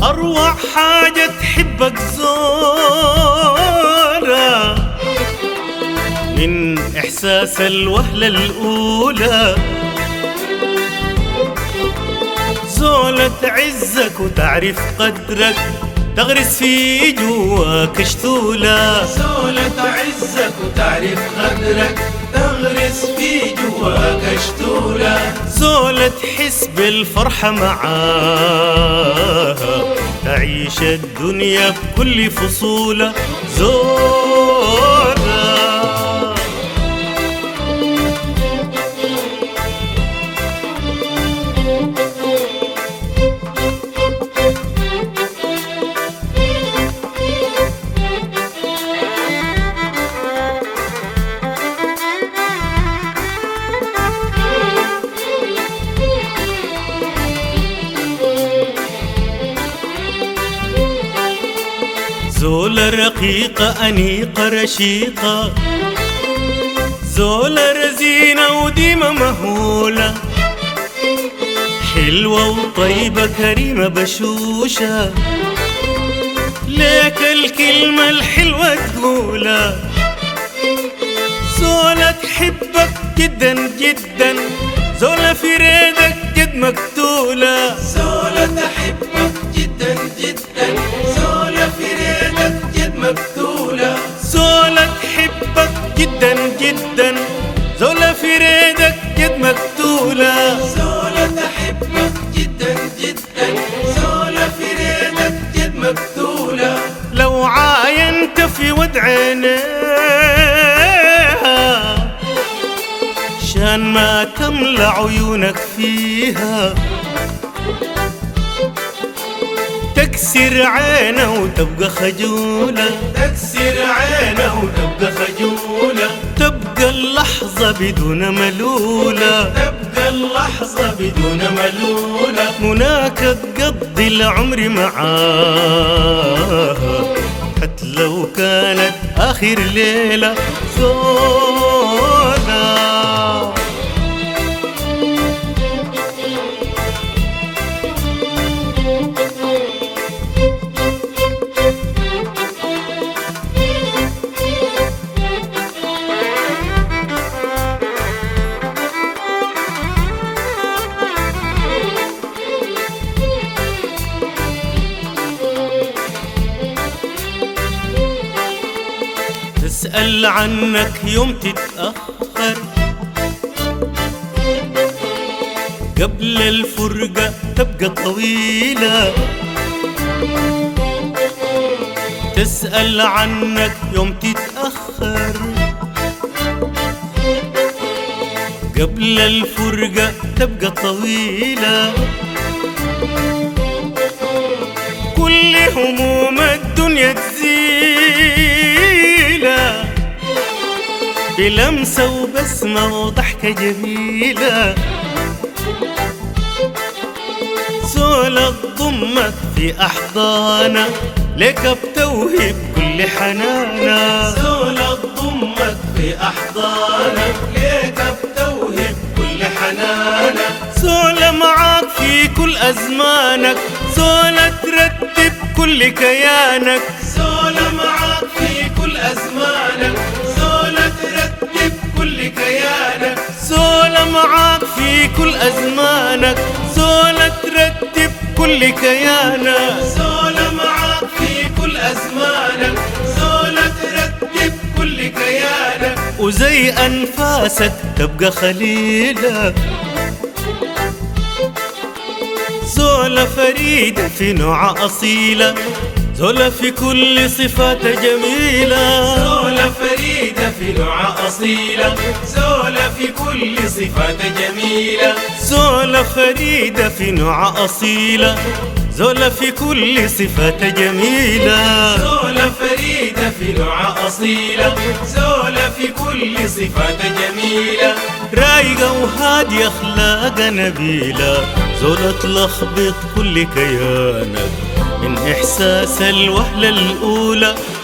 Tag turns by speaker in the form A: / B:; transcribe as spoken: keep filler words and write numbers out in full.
A: أروع حاجة تحبك زولا من إحساس الوهلة الأولى، زولة تعزك وتعرف قدرك تغرس في جواك شتولة،
B: زولة تعزك وتعرف قدرك تغرس في جواك شتولة،
A: زولة تحس بالفرحة معاها تعيش الدنيا بكل فصولة، زولة زولة رقيقة أنيقة رشيقة، زولة رزينة وديمة مهولة، حلوة وطيبة كريمة بشوشة، ليك الكلمة الحلوة تقولها، زولة تحبك جدا جدا، زولة في ريدك جد مقتولة،
B: زولة تحبك جدا جدا، زولة في ريدك جد مقتولة،
A: زولة تحبك جدا جدا، زولة في ريدك جد مقتولة،
B: زولة تحبك جدا جدا، زولة في ريدك جد مقتولة،
A: لو عاينت في ود عينيها شان ما تملى عيونك فيها، تكسر عينه وتبقى خجولة،
B: تكسر عينه وتبقى خجولة،
A: تبقى اللحظة بدون ملولة،
B: تبقى اللحظة بدون ملولة،
A: مناك تقضي العمر معاها حتى لو كانت آخر ليلة، زولة تسأل عنك يوم تتأخر، قبل الفرقة تبقى طويلة، تسأل عنك يوم تتأخر، قبل الفرقة تبقى طويلة، كل هموم الدنيا تزيلة بلمسة وبسمة وضحكة جميلة، زولة تضمك في أحضانك لك بتوهب كل حنانك،
B: زولة تضمك في أحضانك ليك بتوهب كل حنانك،
A: زولة معاك في كل أزمانك، زولة ترتب كل كيانك،
B: زولة معاك في كل أزمانك، زولة ترتب كل كيانك،
A: زولة معاك في كل أزمانك، زولة ترتب كل كيانك،
B: زولة معاك في كل أزمانك، زولة ترتب كل كيانك،
A: وزي أنفاسك تبقى خليلة، زولة فريدة في نوع أصيلة، زولة في كل صفات جميلة،
B: زولة فريدة في نوع أصيلة، زولة في كل صفات جميلة،
A: زولة فريدة في نوع أصيلة، زولة في كل صفات جميلة،
B: زولة فريدة في نوع أصيلة، زولة في كل صفات جميلة،
A: رايقة وهادية أخلاق نبيلة، زولة تلخبط كل كيانك من إحساس الوهلة الأولى.